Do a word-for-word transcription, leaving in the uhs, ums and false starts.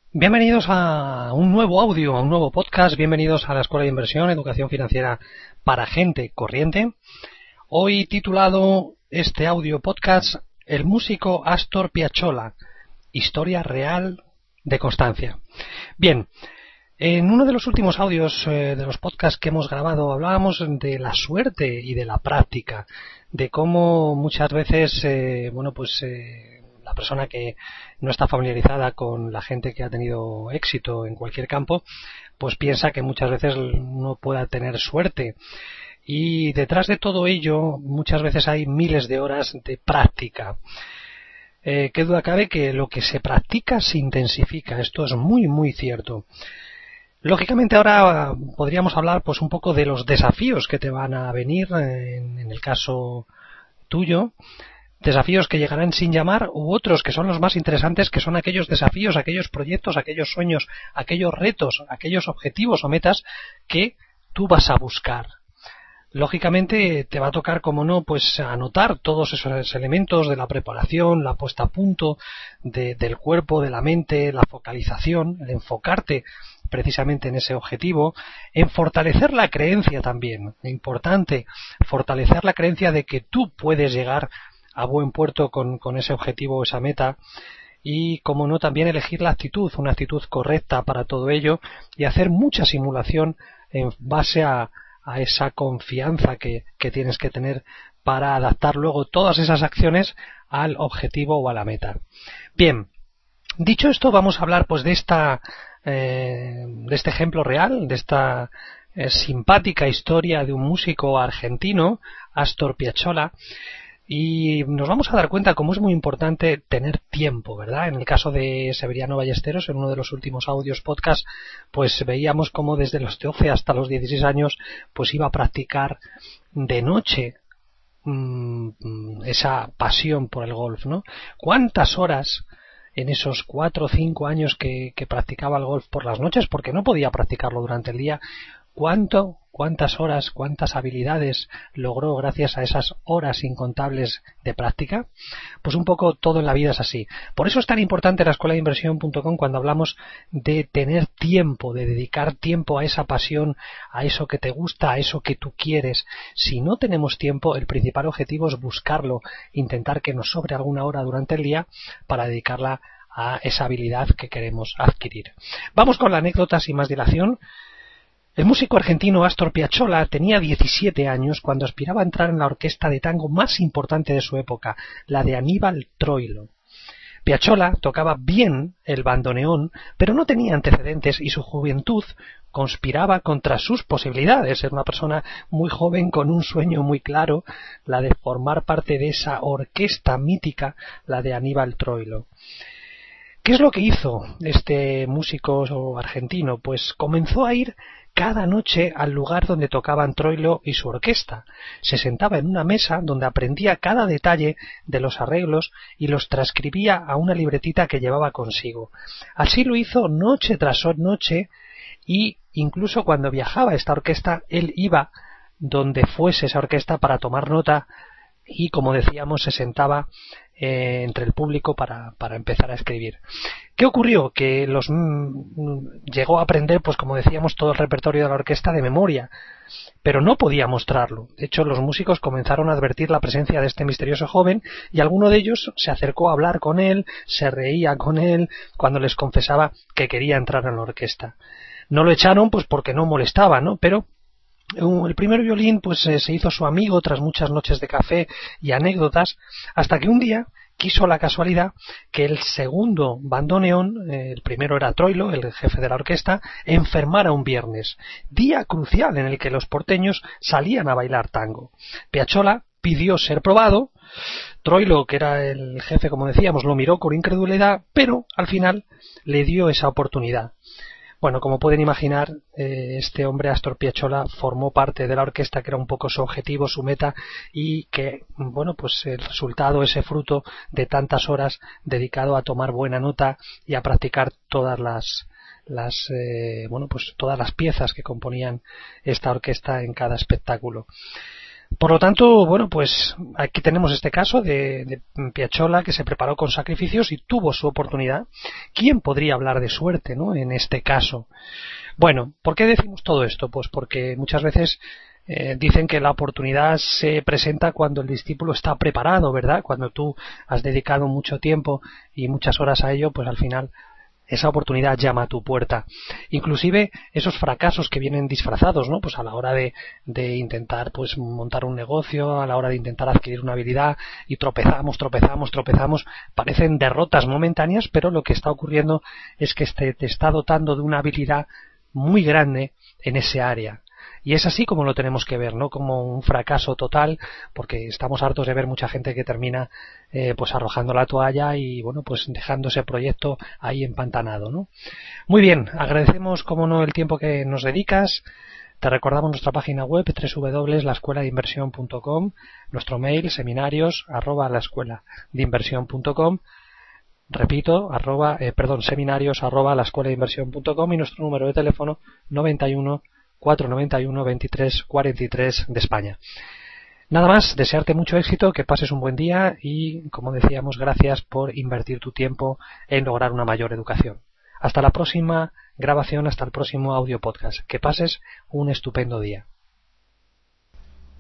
Bienvenidos a un nuevo audio, a un nuevo podcast. Bienvenidos a la Escuela de Inversión, Educación Financiera para Gente Corriente. Hoy titulado este audio podcast El músico Astor Piazzolla, historia real de Constancia. Bien, en uno de los últimos audios eh, de los podcasts que hemos grabado hablábamos de la suerte y de la práctica, de cómo muchas veces, eh, bueno, pues eh, la persona que no está familiarizada con la gente que ha tenido éxito en cualquier campo, pues piensa que muchas veces no pueda tener suerte. Y detrás de todo ello, muchas veces hay miles de horas de práctica. Eh, qué duda cabe que lo que se practica se intensifica. Esto es muy, muy cierto. Lógicamente ahora podríamos hablar pues un poco de los desafíos que te van a venir en, en el caso tuyo. Desafíos que llegarán sin llamar u otros que son los más interesantes, que son aquellos desafíos, aquellos proyectos, aquellos sueños, aquellos retos, aquellos objetivos o metas que tú vas a buscar. Lógicamente te va a tocar, como no, pues anotar todos esos elementos de la preparación, la puesta a punto de, del cuerpo, de la mente, la focalización, el enfocarte precisamente en ese objetivo, en fortalecer la creencia también. Es importante fortalecer la creencia de que tú puedes llegar a buen puerto con, con ese objetivo o esa meta, y como no también elegir la actitud, una actitud correcta para todo ello, y hacer mucha simulación en base a, a esa confianza que, que tienes que tener para adaptar luego todas esas acciones al objetivo o a la meta. Bien, dicho esto, vamos a hablar pues de esta eh, de este ejemplo real, de esta eh, simpática historia de un músico argentino, Astor Piazzolla. Y nos vamos a dar cuenta cómo es muy importante tener tiempo, ¿verdad? En el caso de Severiano Ballesteros, en uno de los últimos audios podcast, pues veíamos cómo desde los doce hasta los dieciséis años, pues iba a practicar de noche mmm, esa pasión por el golf, ¿no? ¿Cuántas horas en esos cuatro o cinco años que, que practicaba el golf por las noches, porque no podía practicarlo durante el día? ¿Cuánto, cuántas horas, cuántas habilidades logró gracias a esas horas incontables de práctica? Pues un poco todo en la vida es así. Por eso es tan importante la escuela de inversión punto com cuando hablamos de tener tiempo, de dedicar tiempo a esa pasión, a eso que te gusta, a eso que tú quieres. Si no tenemos tiempo, el principal objetivo es buscarlo, intentar que nos sobre alguna hora durante el día para dedicarla a esa habilidad que queremos adquirir. Vamos con la anécdota sin más dilación. El músico argentino Astor Piazzolla tenía diecisiete años cuando aspiraba a entrar en la orquesta de tango más importante de su época, la de Aníbal Troilo. Piazzolla tocaba bien el bandoneón, pero no tenía antecedentes y su juventud conspiraba contra sus posibilidades. Era una persona muy joven con un sueño muy claro, la de formar parte de esa orquesta mítica, la de Aníbal Troilo. ¿Qué es lo que hizo este músico argentino? Pues comenzó a ir cada noche al lugar donde tocaban Troilo y su orquesta. Se sentaba en una mesa donde aprendía cada detalle de los arreglos y los transcribía a una libretita que llevaba consigo. Así lo hizo noche tras noche, y incluso cuando viajaba esta orquesta, él iba donde fuese esa orquesta para tomar nota y, como decíamos, se sentaba eh, entre el público para, para empezar a escribir. ¿Qué ocurrió? Que los mmm, llegó a aprender, pues como decíamos, todo el repertorio de la orquesta de memoria, pero no podía mostrarlo. De hecho, los músicos comenzaron a advertir la presencia de este misterioso joven, y alguno de ellos se acercó a hablar con él, se reía con él cuando les confesaba que quería entrar en la orquesta. No lo echaron pues porque no molestaba, ¿no? Pero el primer violín pues eh, se hizo su amigo tras muchas noches de café y anécdotas, hasta que un día quiso la casualidad que el segundo bandoneón, eh, el primero era Troilo, el jefe de la orquesta, enfermara un viernes, día crucial en el que los porteños salían a bailar tango. Piazzolla pidió ser probado. Troilo, que era el jefe, como decíamos, lo miró con incredulidad, pero al final le dio esa oportunidad. Bueno, como pueden imaginar, eh, este hombre, Astor Piazzolla, formó parte de la orquesta, que era un poco su objetivo, su meta, y que, bueno, pues el resultado, ese fruto de tantas horas dedicado a tomar buena nota y a practicar todas las, las eh, bueno, pues todas las piezas que componían esta orquesta en cada espectáculo. Por lo tanto, bueno, pues aquí tenemos este caso de, de Piazzolla, que se preparó con sacrificios y tuvo su oportunidad. ¿Quién podría hablar de suerte, ¿no?, en este caso? Bueno, ¿por qué decimos todo esto? Pues porque muchas veces eh, dicen que la oportunidad se presenta cuando el discípulo está preparado, ¿verdad? Cuando tú has dedicado mucho tiempo y muchas horas a ello, pues al final esa oportunidad llama a tu puerta. Inclusive esos fracasos que vienen disfrazados, ¿no? Pues a la hora de, de intentar pues montar un negocio, a la hora de intentar adquirir una habilidad y tropezamos, tropezamos, tropezamos, parecen derrotas momentáneas, pero lo que está ocurriendo es que este te está dotando de una habilidad muy grande en ese área. Y es así como lo tenemos que ver, no como un fracaso total, porque estamos hartos de ver mucha gente que termina eh, pues arrojando la toalla y bueno, pues dejando ese proyecto ahí empantanado, ¿no? Muy bien, agradecemos como no el tiempo que nos dedicas. Te recordamos nuestra página web doble u doble u doble u punto la escuela de inversión punto com, nuestro mail seminarios arroba la escuela de inversión punto com, repito, arroba, eh, perdón, seminarios arroba la escuela de inversión punto com, y nuestro número de teléfono noventa y uno, cuatrocientos noventa y uno, veintitrés cuarenta y tres de España. Nada más, desearte mucho éxito, que pases un buen día y, como decíamos, gracias por invertir tu tiempo en lograr una mayor educación. Hasta la próxima grabación, hasta el próximo audio podcast. Que pases un estupendo día.